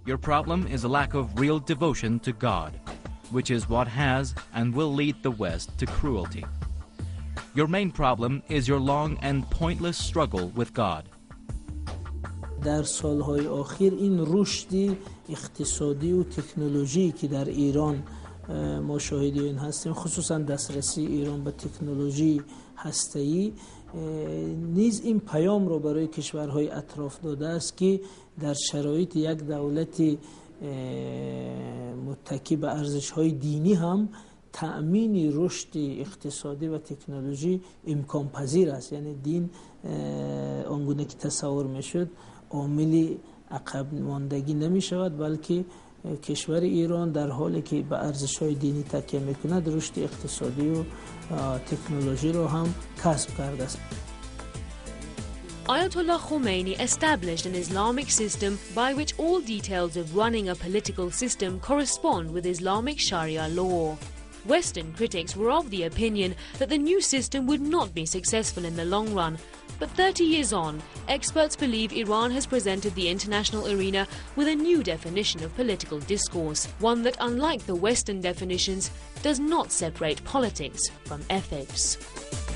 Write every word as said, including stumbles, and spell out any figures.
Your problem is a lack of real devotion to God, which is what has and will lead the West to cruelty. Your main problem is your long and pointless struggle with God. در سالهای آخر این رشد اقتصادی و تکنولوژی که در ایران ما شاهد این هستیم، خصوصا دسترسی ایران به تکنولوژی هسته‌ای، نیز این پیام رو برای کشورهای اطراف داده است که در شرایط یک دولت متکی به ارزش‌های دینی هم تأمین رشد اقتصادی و تکنولوژی امکان پذیر است. یعنی دین آنگونه که تصور میشد عامل عقب ماندگی نمی شود، بلکه کشور ایران در حالی که به ارزش‌های دینی تکیه میکند رشد اقتصادی و تکنولوژی رو هم کسب کرده است. Ayatollah Khomeini established an Islamic system by which all details of running a political system correspond with Islamic Sharia law. Western critics were of the opinion that the new system would not be successful in the long run. But thirty years on, experts believe Iran has presented the international arena with a new definition of political discourse, one that, unlike the Western definitions, does not separate politics from ethics.